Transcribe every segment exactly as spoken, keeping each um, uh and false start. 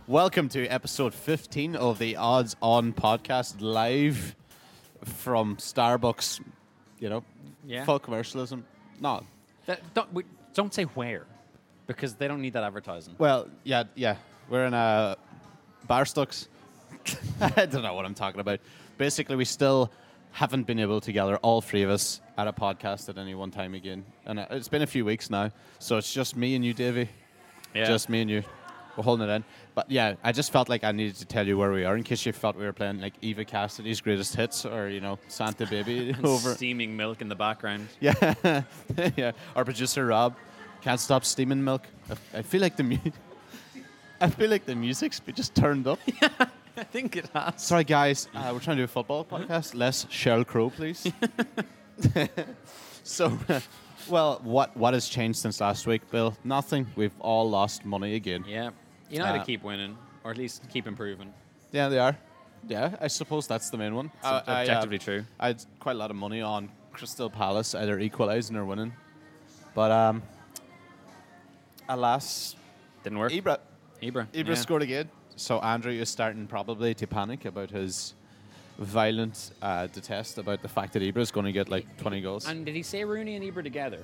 Welcome to episode fifteen of the Odds On podcast, live from Starbucks. You know, Yeah. full commercialism. No. That, don't, we, don't say where, because they don't need that advertising. Well, yeah, yeah. We're in a Barstocks. I don't know what I'm talking about. Basically, we still haven't been able to gather all three of us at a podcast at any one time again. And uh, it's been a few weeks now, so it's just me and you, Davey. Yeah. Just me and you. We're holding it in. But yeah, I just felt like I needed to tell you where we are in case you felt we were playing like Eva Cassidy's greatest hits or, you know, Santa Baby And over. steaming milk in the background. Yeah. Yeah. Our producer Rob can't stop steaming milk. I, I feel like the mu- I feel like the music's been just turned up. I think it has. Sorry guys, uh, we're trying to do a football podcast. Less Sheryl Crow, please. So well, what what has changed since last week, Bill? Nothing. We've all lost money again. Yeah. You know how Uh, to keep winning, or at least keep improving. Yeah, they are. Yeah, I suppose that's the main one. It's I- I, uh, objectively true. I had quite a lot of money on Crystal Palace, either equalising or winning. But um, alas, Didn't work. Ibra, Ibra. Ibra yeah. scored again. So Andrew is starting probably to panic about his violent uh, detest about the fact that Ibra is going to get like twenty goals. And did he say Rooney and Ibra together?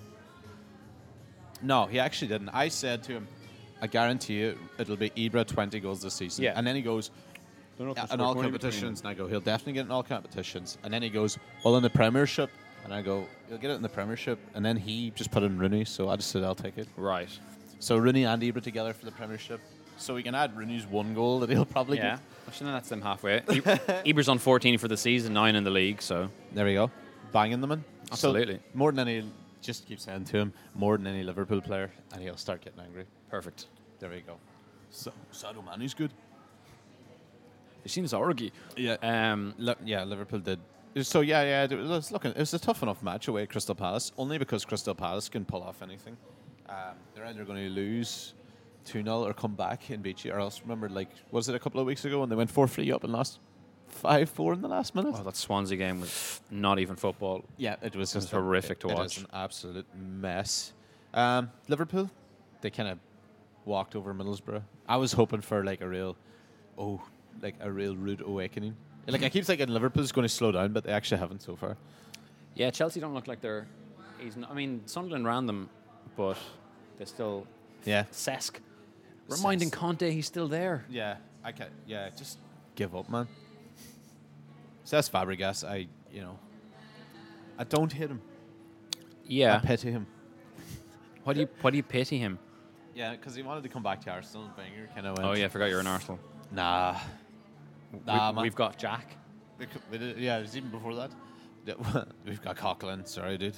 No, he actually didn't. I said to him, I guarantee you it'll be Ibra twenty goals this season. Yeah. And then he goes, "Yeah, in all competitions." And I go, he'll definitely get in all competitions. And then he goes, well, in the Premiership. And I go, he'll get it in the Premiership. And then he just put in Rooney, so I just said, I'll take it. Right. So Rooney and Ibra together for the Premiership. So we can add Rooney's one goal that he'll probably Yeah. get. Actually, no, that's them halfway. Ib- Ibra's on fourteen for the season, nine in the league, so. There we go. Banging them in. Absolutely. So more than any, just keep saying to him, more than any Liverpool player, and he'll start getting angry. Perfect. There we go. So Sadio Mane's good. You've seen this Origi. Yeah. Um, Li- yeah, Liverpool did. So yeah, yeah, it was looking. It was a tough enough match away at Crystal Palace, only because Crystal Palace can pull off anything. Um, they're either going to lose two nil or come back and beat you, or else remember, like, was it a couple of weeks ago when they went four three up and lost five four in the last minute? oh, that Swansea game was not even football. Yeah, it was just was horrific to it, watch. It is an absolute mess. Um, Liverpool, they kind of walked over Middlesbrough. I was hoping for like a real, oh, like a real rude awakening. Like I keep thinking Liverpool's going to slow down, but they actually haven't so far. Yeah, Chelsea don't look like they're. He's n- I mean, Sunderland ran them, but they're still. Yeah, Cesc. Reminding Cesc. Conte he's still there. yeah, I can. Yeah, just give up, man. Says Fabregas. I, you know, I don't hate him. I Yeah. pity him. Why do you Why do you pity him? Yeah, because he wanted to come back to Arsenal, and Wenger kind of went. Oh yeah, I forgot you're in Arsenal. Nah, nah, we, man. We've got Jack. We cou- we did- yeah, it was even before that. Yeah, we've got Coquelin. Sorry, dude.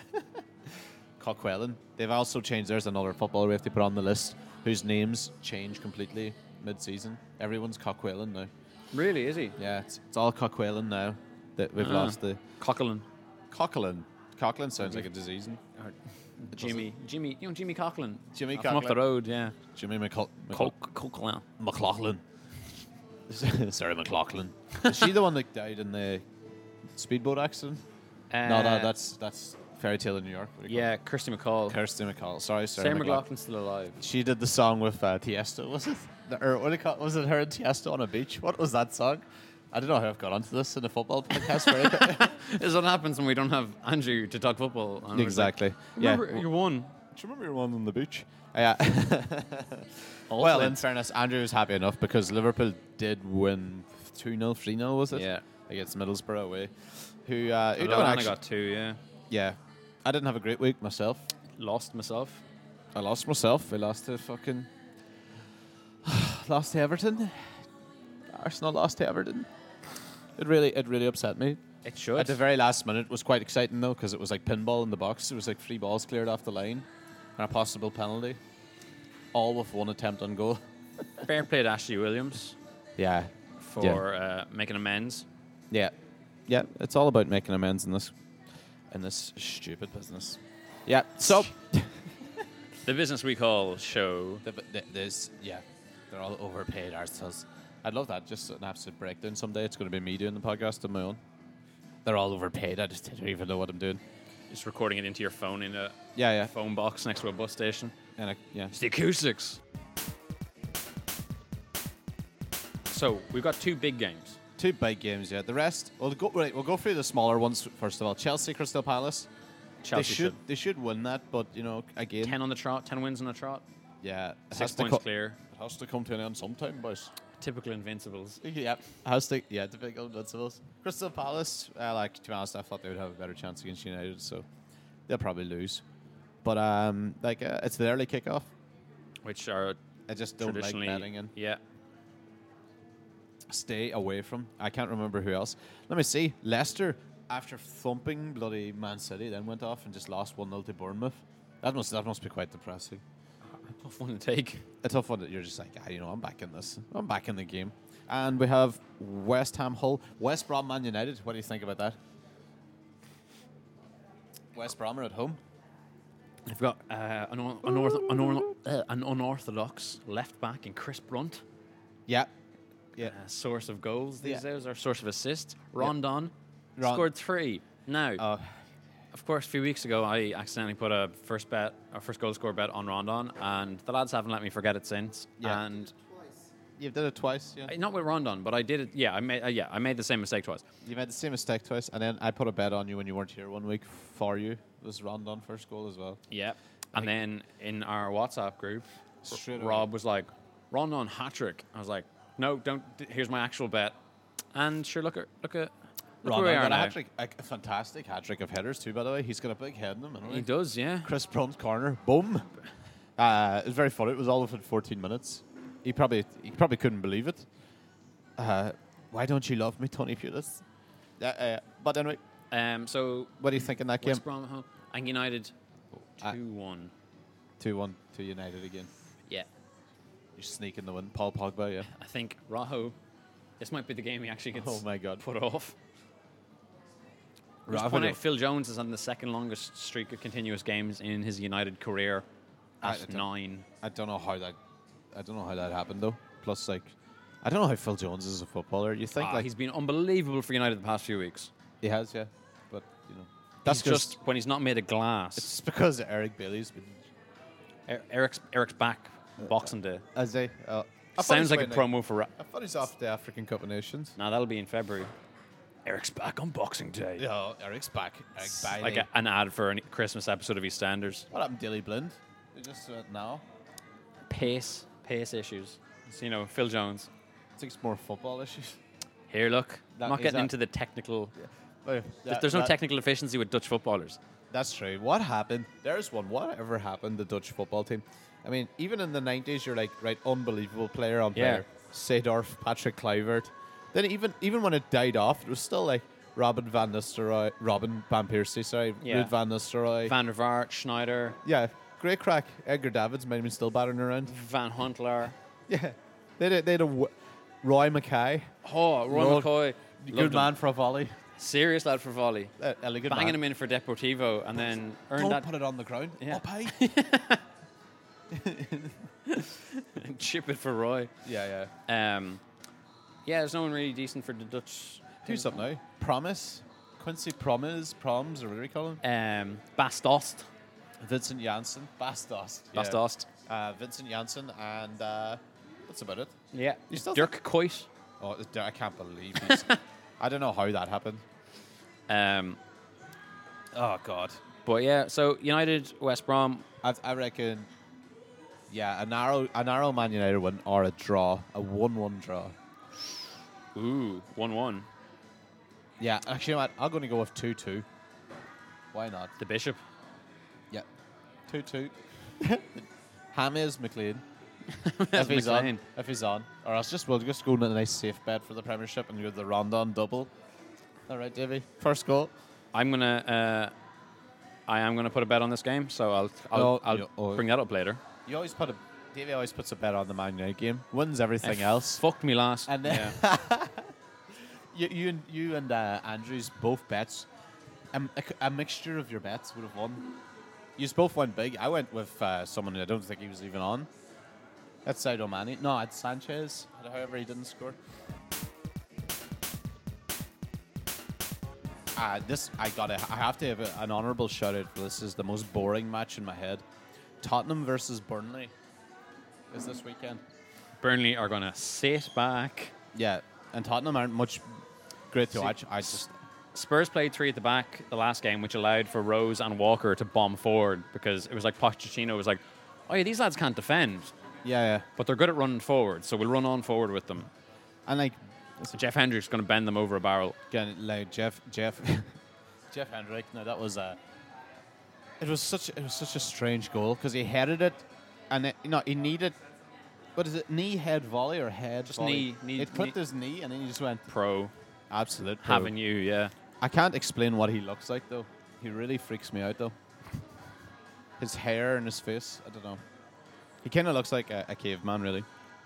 Coquelin. They've also changed. There's another footballer we have to put on the list whose names change completely mid-season. Everyone's Coquelin now. Really? Is he? Yeah, it's, it's all Coquelin now that we've Ah. lost the Coquelin. Coquelin. Coquelin sounds like a disease. Or Jimmy. Jimmy. You know Jimmy Coquelin. Jimmy From up the Coquelin. road. Yeah. Jimmy McCul- McCul- Coke. Coquelin. McLaughlin. Sorry, McLaughlin. Is she the one that died in the speedboat accident? Uh, no, no, that's that's Fairy Tale in New York. What do you call Yeah, Kirsty McCall. it? Kirsty McCall. Sorry, sorry. Sarah McLaughlin's still alive. She did the song with uh, Tiesto, was it? The, or what do you call, was it her and Tiesto on a beach? What was that song? I don't know how I've got onto this in a football podcast. Right? This is what happens when we don't have Andrew to talk football. And we're like, Exactly. Yeah. Remember, you won. Do you remember your one on the beach? Yeah. well, in fairness, Andrew was happy enough because Liverpool did win two nil, three nil, was it? Yeah. Against Middlesbrough away. Who, uh, who I don't only actually, got two. Yeah. yeah. I didn't have a great week myself. Lost myself. I lost myself. I lost to fucking... lost to Everton. Arsenal lost to Everton. It really, it really upset me. It should. At the very last minute, it was quite exciting though because it was like pinball in the box. It was like three balls cleared off the line and a possible penalty, all with one attempt on goal. Fair play to Ashley Williams Yeah, for uh, making amends. yeah, yeah. It's all about making amends in this, in this stupid business. Yeah. So, The business we call show. the, the, there's yeah, they're all overpaid arseholes. I'd love that. Just an absolute breakdown someday. It's going to be me doing the podcast on my own. They're all overpaid. I just don't even know what I'm doing. Just recording it into your phone in a Yeah, yeah. phone box next to a bus station. And I, yeah. It's the acoustics. So we've got two big games. Two big games, yeah. The rest, we'll go. Right, we'll go through the smaller ones first of all. Chelsea, Crystal Palace. Chelsea they should, should. they should win that, but you know, again, ten on the trot, ten wins on the trot. yeah, it Six has to points co- clear. It has to come to an end sometime, boys. Typical Invincibles. Yeah, has to. Yeah, the big Invincibles. Crystal Palace. Uh, like to be honest, I thought they would have a better chance against United, so they'll probably lose. But um, like uh, it's the early kickoff. Which are I just don't like traditionally betting in. yeah. Stay away from. I can't remember who else. Let me see. Leicester, after thumping bloody Man City, then went off and just lost one nil to Bournemouth. That must that must be quite depressing. Tough one to take. A tough one that you're just like, ah, you know, I'm back in this. I'm back in the game. And we have West Ham Hull, West Brom Man United. What do you think about that? West Brom are at home. They've got uh, an, un- unortho- unortho- uh, an unorthodox left back in Chris Brunt. Yeah. Yeah. Uh, source of goals these Yeah. days, or source of assists. Rondon Ron- scored three. Now, Uh, of course, a few weeks ago, I accidentally put a first bet, a first goal score bet on Rondon, and the lads haven't let me forget it since. Yeah. And you've done it twice, yeah. uh, not with Rondon, but I did it. Yeah, I made. Uh, yeah, I made the same mistake twice. You made the same mistake twice, and then I put a bet on you when you weren't here one week for you. It was Rondon first goal as well. Yeah. And then in our WhatsApp group, Straight away. Rob was like, Rondon hat trick. I was like, no, don't. D- here's my actual bet. And sure, look at look at look Rondon where we are got a now. hat trick, a a fantastic hat trick of headers too. By the way, he's got a big head in him. Anyway. He does, yeah. Chris Brunt's corner, boom. Uh, it was very funny. It was all within fourteen minutes. He probably he probably couldn't believe it. Uh, why don't you love me, Tony Pulis? Uh, uh, but anyway, Um. So what do you think in that game? West Brom at home and United Uh, two one. Two one to United again. Yeah. You sneak in the win, Paul Pogba. Yeah. I think Raho. This might be the game he actually gets Oh my God. put off. Raho Just point don't- out, Phil Jones is on the second longest streak of continuous games in his United career I at don't- nine. I don't know how that. I don't know how that happened though. Plus, like, I don't know how Phil Jones is a footballer. You think Ah, like he's been unbelievable for United the past few weeks. he has, yeah. But you know, That's that's just when he's not made of glass. It's because Eric Bailey's been. Er- Eric's Eric's back Boxing Day. As they. Uh, I thought Sounds he's like a winning. promo for. Ra- I thought he's off the African Cup of Nations. Now that'll be in February. Eric's back on Boxing Day. Yeah, Eric's back. Eric It's Bailey. like a, an ad for a Christmas episode of EastEnders. What happened, Daily Blind? They just do it now. Pace, pace issues. So, you know, Phil Jones. I think it's more football issues. Here, look. That- I'm not is getting that- into the technical. Well, There's, that- there's no that- technical efficiency with Dutch footballers. That's true. What happened? There's one. Whatever happened to the Dutch football team? I mean, even in the nineties, you're like, right, unbelievable player on Yeah. player. Seedorf, Patrick Kluivert. Then even even when it died off, it was still like Robin van Nistelrooy, Robin van Persie, sorry, Yeah. Ruud van Nistelrooy. Van der Vaart, Schneider, yeah, great crack. Edgar Davids might have been still battering around. Van Huntelaar. Yeah, they had, a- they had a w- Roy Mackay, Oh, Roy Lord, McCoy. good Loved him. man for a volley. Serious lad for volley. Uh, a good Banging man. him in for Deportivo and then earned Don't that put it on the ground. Yeah. Up high. and chip it for Roy. yeah, yeah. Um, yeah, there's no one really decent for the Dutch. Do something now. Promise. Quincy Promise, Proms, or what do we call him? Um, Bastost. Vincent Janssen. Bastost. yeah. Bastost. Uh, Vincent Janssen, and uh, that's about it. Yeah. You still Dirk Kuyt. Oh, it's- I can't believe he's, I don't know how that happened. Um, Oh, God. but yeah, so United, West Brom. I, I reckon, yeah, a narrow, a narrow Man United win or a draw, a one-one draw. Ooh, one one. Yeah, actually, you know what? I'm going to go with two-two. Why not? The Bishop. Yeah, two-two. James McLean. That's if he's McLean. on, if he's on, or else just we'll just go on a nice safe bet for the Premiership and go the Rondon double. All right, Davey, first goal. I'm gonna. Uh, I am gonna put a bet on this game, so I'll I'll, Oh, I'll yeah, oh. bring that up later. You always put a Davey always puts a bet on the Man United game, wins everything else, Fucked me last. and then yeah. you you and you and uh, Andrews both bets. Um, a, a mixture of your bets would have won. You both went big. I went with uh, someone I don't think he was even on. That's Sadio Mane. No, it's Sanchez. However, he didn't score. Uh, this I gotta. I have to have a, an honourable shout out for this. This is the most boring match in my head. Tottenham versus Burnley is this weekend. Burnley are gonna sit back Yeah, and Tottenham aren't much great to See, watch. I just Spurs played three at the back the last game, which allowed for Rose and Walker to bomb forward because it was like Pochettino was like, oh yeah, these lads can't defend, yeah, yeah, but they're good at running forward, so we'll run on forward with them. and like So Jeff Hendrick's going to bend them over a barrel. again, like Jeff, Jeff, Jeff Hendrick. No, that was uh It was such it was such a strange goal because he headed it, and it, you know he needed. What is it? Knee head volley or head? Just volley? knee- knee- It clipped knee. his knee, and then he just went Pro, absolute. pro. having you, yeah. I can't explain what he looks like though. He really freaks me out though. His hair and his face, I don't know. He kind of looks like a, a caveman, really.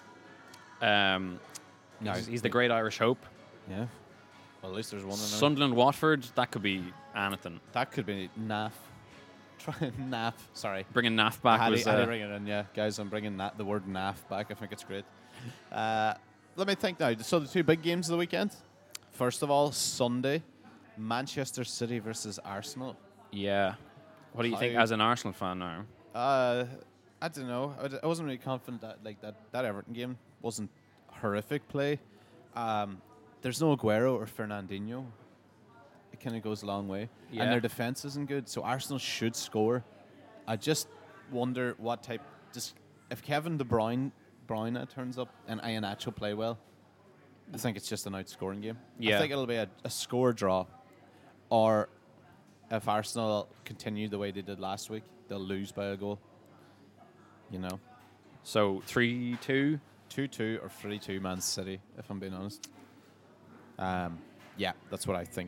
Um, No, he's, he's the great Irish hope. Yeah. Well, at least there's one. In there. Sunderland, Watford, that could be anything. That could be naff. Try naff. Sorry. Bringing Naff I back had, was to, I had uh, to bring it in, yeah, guys. I'm bringing that, the word naff back. I think it's great. Uh, let me think now. So the two big games of the weekend. First of all, Sunday, Manchester City versus Arsenal. yeah. What do you think How- as an Arsenal fan now? Uh, I don't know. I, d- I wasn't really confident that like that that Everton game wasn't horrific play. Um, there's no Aguero or Fernandinho. It kind of goes a long way, Yeah. and their defense isn't good. So Arsenal should score. I just wonder what type. Just if Kevin De Bruyne, Bruyne turns up and Iheanacho play well, I think it's just an outscoring game. Yeah. I think it'll be a, a score draw, or if Arsenal continue the way they did last week, they'll lose by a goal. You know, So three two. two two or three two Man City, if I'm being honest. Um, yeah, that's what I think.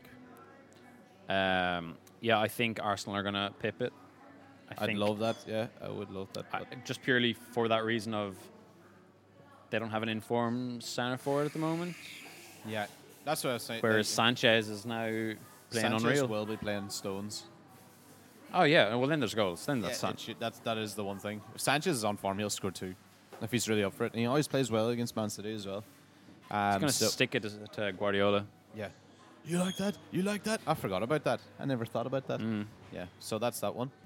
Um, yeah, I think Arsenal are going to pip it. I I'd think love that. Yeah, I would love that. I, but- just purely for that reason of they don't have an informed centre forward at the moment, yeah, that's what I was saying. whereas like, Sanchez is now playing Sanchez unreal. will be playing Stones. Oh yeah, well then there's goals. Then that's Yeah, it Sanchez. should- that's that is the one thing. If Sanchez is on form, he'll score two. If he's really up for it, and he always plays well against Man City as well. Um, He's going to so- stick it to, to Guardiola. Yeah. You like that? You like that? I forgot about that. I never thought about that. Mm. Yeah, so that's that one.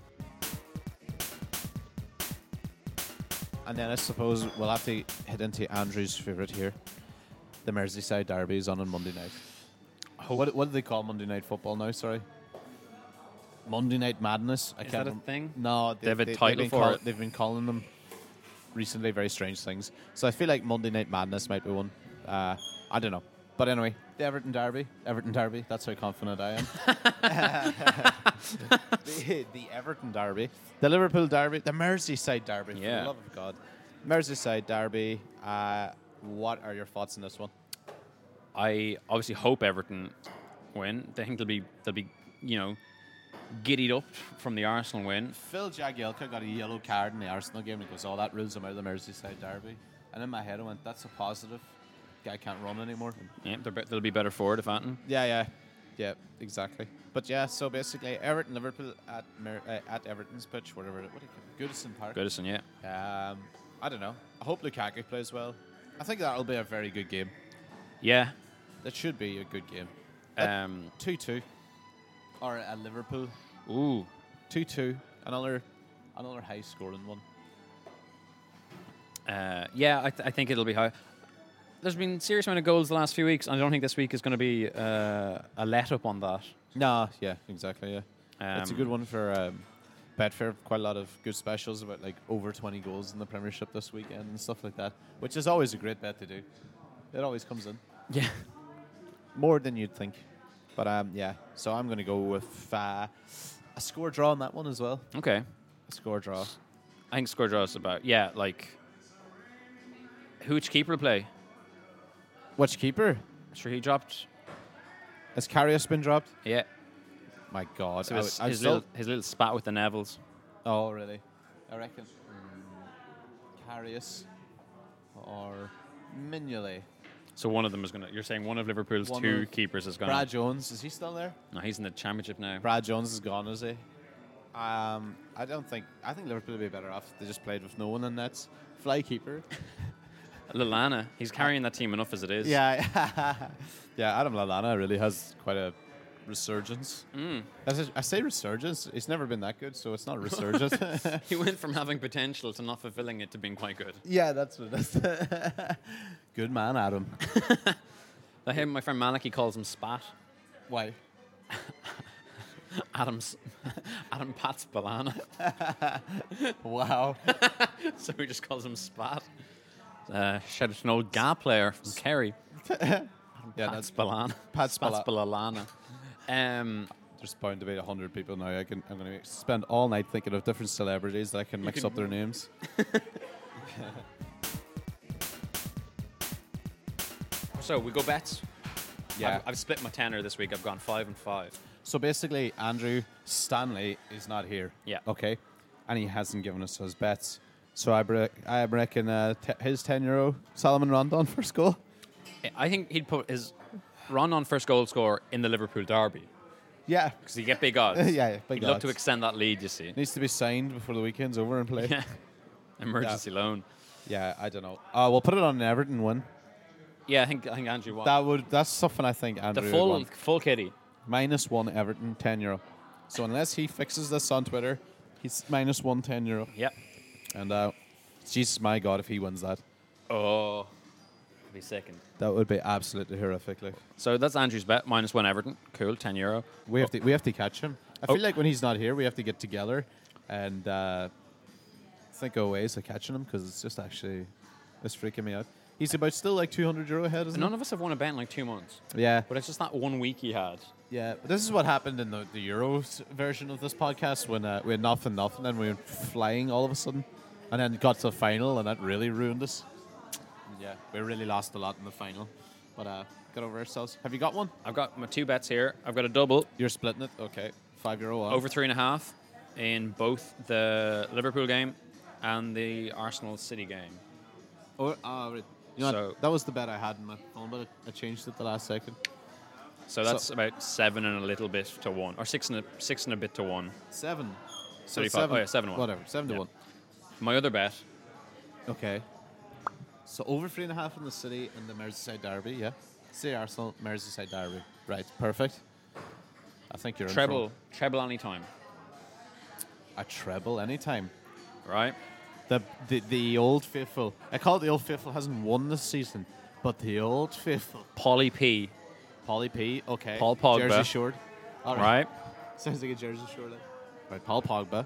And then I suppose we'll have to head into Andrew's favourite here. The Merseyside Derby is on on Monday night. What, what do they call Monday Night Football now? Sorry. Monday Night Madness. I Is can't that a rem- thing? No, They have a they've title been for call- it. They've been calling them recently very strange things. So I feel like Monday Night Madness might be one. Uh, I don't know. But anyway, the Everton Derby. Everton Derby. That's how confident I am. the, the Everton Derby. The Liverpool Derby. The Merseyside Derby. For Yeah. the love of God. Merseyside Derby. Uh, what are your thoughts on this one? I obviously hope Everton win. I think they'll be they'll be you know giddied up from the Arsenal win. Phil Jagielka got a yellow card in the Arsenal game. And he goes, oh, that rules him out of the Merseyside Derby. And in my head I went, that's a positive. Guy can't run anymore. Yeah, they're be- they'll be better forward if Anton. Yeah, yeah, yeah, exactly. But yeah, so basically, Everton, Liverpool at Mer- uh, at Everton's pitch, whatever. What do you call it? Goodison Park. Goodison, yeah. Um, I don't know. I hope Lukaku plays well. I think that'll be a very good game. Yeah. That should be a good game. Um, Two two, or a Liverpool ooh. two two. Another another high scoring one. Uh, yeah, I, th- I think it'll be high. There's been serious amount of goals the last few weeks, and I don't think this week is going to be uh, a let up on that. Nah, yeah, exactly. Yeah, Um, it's a good one for um, Betfair. Quite a lot of good specials about like over twenty goals in the Premiership this weekend and stuff like that, which is always a great bet to do. It always comes in. Yeah. More than you'd think. But um, yeah, so I'm going to go with uh, a score draw on that one as well. Okay. A score draw. I think score draw is about yeah, like who which keeper play? Which keeper? Sure, he dropped. Has Karius been dropped? Yeah. My God. So I his, would- I'm his, still- little, his little spat with the Nevilles. Oh, really? I reckon. Mm, Karius or Mignolet. So one of them is gonna. You're saying one of Liverpool's One two of keepers is gonna. Brad Jones, is he still there? No, he's in the championship now. Brad Jones is gone, is he? Um, I don't think. I think Liverpool would be better off if they just played with no one in nets. Fly keeper. Lallana, he's carrying that team enough as it is. Yeah, yeah. Adam Lallana really has quite a resurgence. Mm. I say- I say resurgence. It's never been that good, so it's not a resurgence. He went from having potential to not fulfilling it to being quite good. yeah, that's what it is. Good man, Adam. Like him, my friend Malik, he calls him Spat. Why? Adam's Adam Pats Balana. Wow. So he just calls him Spat. Uh, shout out to an old Ga player from Kerry. Yeah, Pats Balana. Pats Pats Bala- Balana. Um, There's bound to be a hundred people now. I can. I'm going to spend all night thinking of different celebrities that I can mix can- up their names. so we go bets. Yeah. I've, I've split my tenner this week. I've gone five and five. So basically, Andrew Stanley is not here. Yeah. Okay. And he hasn't given us his bets. So I, bre- I reckon uh, t- his ten euro Salomon Rondon first goal. I think he'd put his Rondon first goal score in the Liverpool derby Yeah. because you get big odds. Yeah, big He'd love odds. to extend that lead. You see. Needs to be signed before the weekend's over and played. Yeah. Emergency loan. Yeah, I don't know. Uh, we'll put it on an Everton win. Yeah, I think I think Andrew won. That would. That's something I think Andrew the would full want. full kitty. Minus one Everton, ten euro. So unless he fixes this on Twitter, he's minus one, ten euro. Yep. And uh, Jesus, my God, if he wins that, Oh, be second. that would be absolutely horrific. Like So that's Andrew's bet. Minus one Everton. Cool. Ten euro. we have to, we have to catch him. I Oh. feel like when he's not here, we have to get together and uh, think of ways of catching him because it's just actually it's freaking me out. He's about still like two hundred euro ahead, isn't None of us have won a bet in like two months. he? Yeah. But it's just that one week he had. Yeah, but this is what happened in the, the Euros version of this podcast when uh, we had nothing, nothing, and we went flying all of a sudden, and then got to the final, and that really ruined us. Yeah, we really lost a lot in the final, but uh, got over ourselves. Have you got one? I've got my two bets here. I've got a double You're splitting it, okay? Five euro one. over three and a half in both the Liverpool game and the Arsenal City game. Oh, uh, right. You know, So- what? That was the bet I had in my phone, but I changed it the last second. So that's So- about seven and a little bit to one, or six and a six and a bit to one. Seven. So thirty-five. seven. Oh yeah, seven to one. Whatever. Seven to Yeah. one. My other bet, Okay. So over three and a half in the City and the Merseyside derby. Yeah. City Arsenal Merseyside derby. Right. Perfect. I think you're in for treble, treble anytime, a treble anytime. right? The, the the old faithful. I call it the old faithful. Hasn't won this season, but the old faithful. Polly P, Polly P. Okay. Paul Pogba. Jersey Short. All right? Sounds like a Jersey Short. Right. Paul Pogba.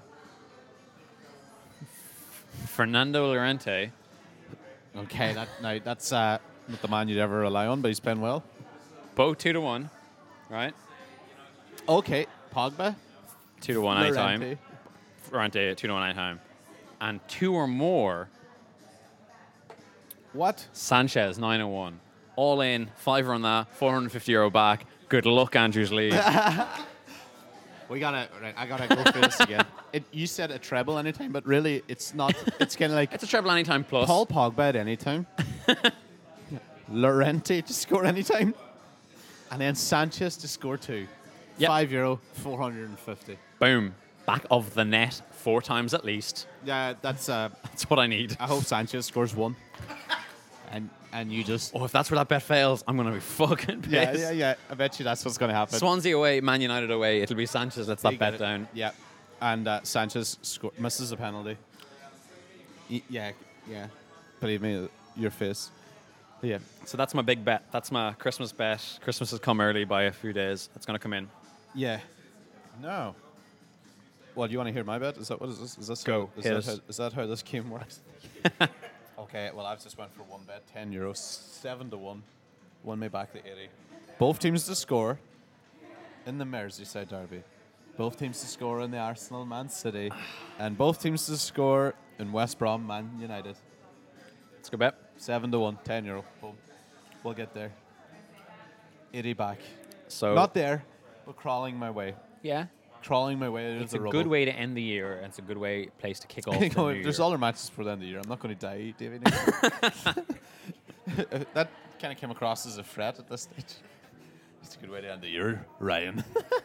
Fernando Llorente, Okay. That now that's uh, not the man you'd ever rely on, but he's playing well. both two to one, right? Okay. Pogba. Two to one anytime. Llorente. Llorente two to one anytime, and two or more. What? Sanchez nine and one, all in fiver on that, four hundred fifty euro back. Good luck, Andrew's league. We gotta. Right, I gotta go through this again. It, you said a treble anytime, but really, it's not. It's kind of like It's a treble anytime plus. Paul Pogba at any time. Llorente to score anytime. And then Sanchez to score two. Yep. Five euro, four hundred and fifty. Boom, back of the net four times at least. Yeah, that's. Uh, That's what I need. I hope Sanchez scores one. And and you just. Oh, if that's where that bet fails, I'm gonna be fucking pissed. Yeah, yeah, yeah. I bet you that's what's going to happen. Swansea away, Man United away. It'll be Sanchez. Let's You that get bet it. down. Yeah. And uh, Sanchez sco- misses a penalty. Y- yeah, yeah. Believe me, your face. Yeah. So that's my big bet. That's my Christmas bet. Christmas has come early by a few days. It's gonna come in. Yeah. No. Well, do you want to hear my bet? Is that what is this? Is this Go. How, is, Hit that us. how, is that how this game works? Okay. Well, I've just went for one bet, ten euros, seven to one. Won me back the eighty. Both teams to score in the Merseyside derby. Both teams to score in the Arsenal Man City, and both teams to score in West Brom Man United. Let's go bet. Seven to one, ten euro. Boom. We'll get there. eighty back. So Not there, but crawling my way. yeah, Crawling my way out it's of a the rubble. good way to end the year. And it's a good way place to kick off. You the know, new there's year. other matches for the end of the year. I'm not going to die, David. That kind of came across as a threat at this stage. It's a good way to end the year, Ryan.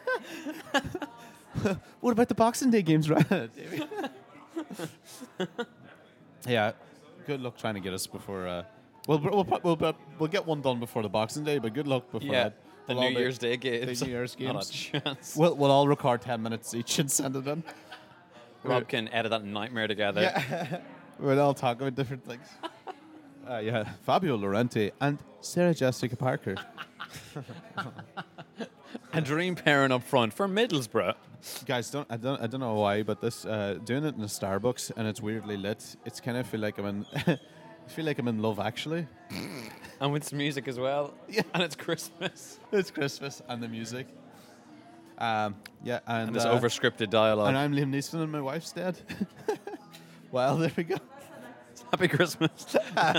What about the Boxing Day games, Ryan? David? Yeah, good luck trying to get us before. Uh, we'll, we'll, we'll, we'll, we'll get one done before the Boxing Day, but good luck before Yeah, that. the We'll all New be- Year's Day games. The New Year's Not a games. chance. We'll, we'll all record ten minutes each and send it in. Rob can edit that nightmare together. Yeah. We'll all talk about different things. Uh, yeah, Fabio Llorente and Sarah Jessica Parker. A dream pairing up front for Middlesbrough. Guys, don't I don't I don't know why, but this uh, doing it in a Starbucks and it's weirdly lit. It's kind of feel like I'm in. I feel like I'm in Love Actually. And with some music as well. Yeah. And it's Christmas. It's Christmas and the music. Um, yeah, and, And this uh, overscripted dialogue. and I'm Liam Neeson and my wife's dead. Well, there we go. Happy Christmas.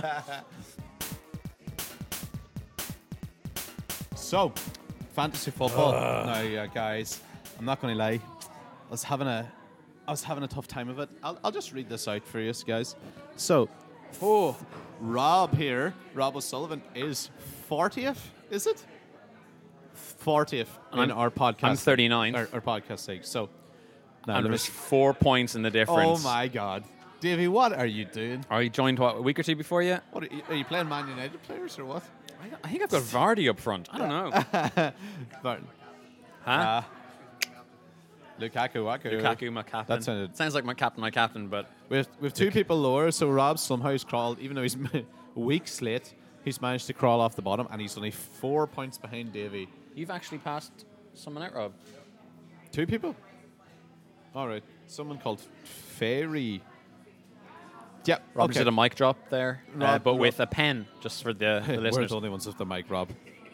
So, fantasy football. Now, uh, guys, I'm not going to lie. I was having a, I was having a tough time of it. I'll, I'll just read this out for you guys. So, oh, Rob here, Rob O'Sullivan is fortieth. Is it? fortieth in I'm- our podcast. I'm thirty-ninth. Our, our podcast sake. So, now And let me- there's four points in the difference. oh my God, Davey, what are you doing? Are you joined what, a week or two before you? What are you, are you playing Man United players or what? I, I think I've got Vardy up front. I don't know. Martin. Huh? Uh, Lukaku, Waku. Lukaku, my captain. That sounded- Sounds like my captain, my captain, but We have, we have two people lower, so Rob somehow has crawled, even though he's weeks late, he's managed to crawl off the bottom, and he's only four points behind Davey. you've actually passed someone out, Rob. Two people? All right. Someone called Fairy. Yeah, Rob okay. did a mic drop there, uh, Rob- but Rob- with a pen, just for the, the We're listeners. the only ones with the mic, Rob.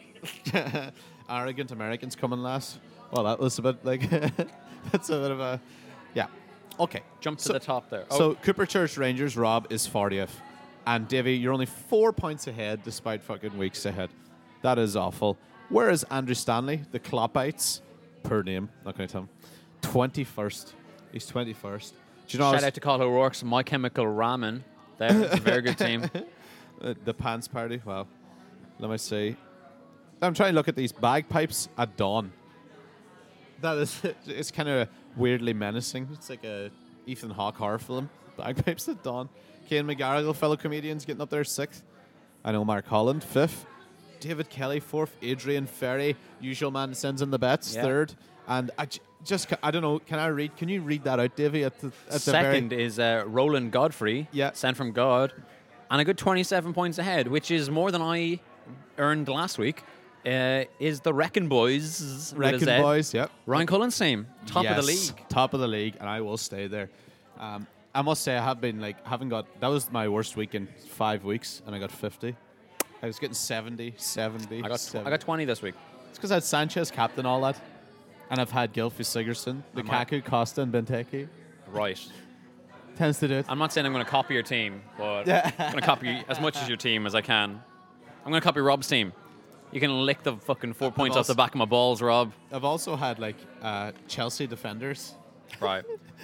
Arrogant Americans coming last. Well, that was a bit like... that's a bit of a... Yeah. Okay. Jump to So- the top there. So Cooper Church Rangers, Rob is fortieth. And Davey, you're only four points ahead despite fucking weeks ahead. That is awful. Whereas Andrew Stanley, the Cloppites, per name, not going to tell him, twenty-first. He's twenty-first. Do you know I Shout was- out to Carl O'Rourke's My Chemical Ramen. There, it's a very good team. uh, the Pants Party? Well, let me see. I'm trying to look at these bagpipes at dawn. That is, it's kind of weirdly menacing. It's like a Ethan Hawke horror film. Bagpipes at dawn. Kane McGarrigle, fellow comedians, getting up there sixth. I know Mark Holland, fifth. David Kelly, fourth. Adrian Ferry, usual man sends in the bets, Yeah. third. And I j- just, ca- I don't know, can I read, can you read that out, Davey, at the, at the Second very... is uh, Roland Godfrey, Yeah. sent from God, and a good twenty-seven points ahead, which is more than I earned last week. Uh, is the Reckon Boys, with a Wrecking Z. Boys, yep. Ryan Cullen's team, top of the Yes, league. Top of the league, and I will stay there. Um, I must say, I have been like, haven't got, that was my worst week in five weeks, and I got fifty. I was getting seventy, seventy. I got tw- seventy. I got twenty this week. It's because I had Sanchez captain, all that. And I've had Gylfi Sigurdsson, I might- Lukaku, Costa, and Benteke. Right. Tends to do it. I'm not saying I'm going to copy your team, but I'm going to copy as much as your team as I can. I'm going to copy Rob's team. You can lick the fucking four points off the also- back of my balls, Rob. I've also had like uh, Chelsea defenders. Right.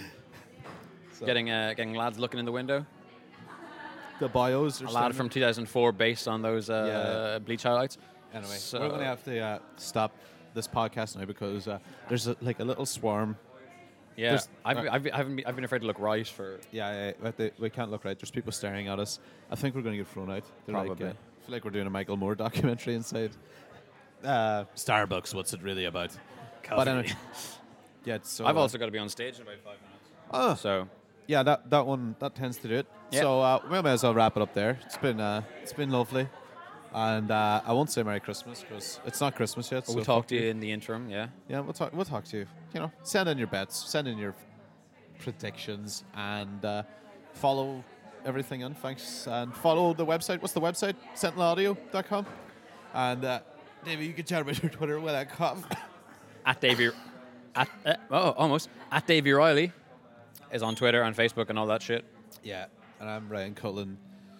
So- Getting uh, getting lads looking in the window. The bios are A lad standing. from two thousand four based on those uh, Bleach highlights. Anyway, So- we're going to have to uh, stop this podcast now because uh, there's a, like a little swarm. Yeah, There's- I've, uh, I've, I've, been, I've been afraid to look right for. Yeah, yeah, but they, we can't look right. There's people staring at us. I think we're going to get thrown out. They're like, Probably. uh, I feel like we're doing a Michael Moore documentary inside. Uh, Starbucks, what's it really about? But anyway, yeah. So I've uh, also got to be on stage in about five minutes. oh, So yeah, that that one that tends to do it. Yeah. So uh, we may as well wrap it up there. It's been uh, it's been lovely, and uh, I won't say Merry Christmas because it's not Christmas yet. we'll so talk fuck to you in the interim. Yeah. Yeah, we'll talk. We'll talk to you. You know, send in your bets, send in your predictions, and uh, follow everything on. Thanks, and follow the website. What's the website? sentinel audio dot com. And uh, David, you can chat about your Twitter with that cough. At Davey. At uh, oh almost at Davey Riley is on Twitter and Facebook and all that shit. Yeah, and I'm Ryan Cullen.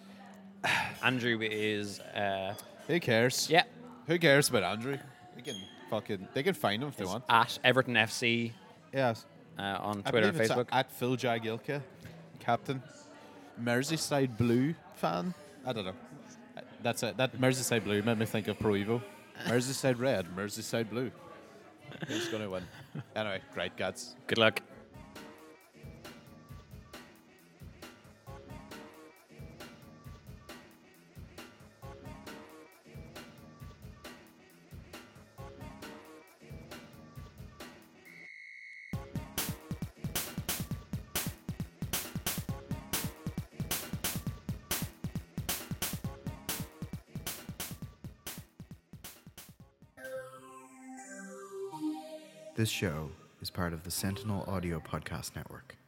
Andrew is uh, Who cares? yeah Who cares about Andrew? They can fucking they can find him if they is want. at Everton F C Yes. uh, on I Twitter and believe it's Facebook. At Phil Jagilka, captain. Merseyside Blue fan. I don't know. That's it. That Merseyside Blue made me think of Pro Evo. Merseyside Red, Merseyside Blue. Who's going to win? Anyway, great, Gads. Good luck. This show is part of the Sentinel Audio Podcast Network.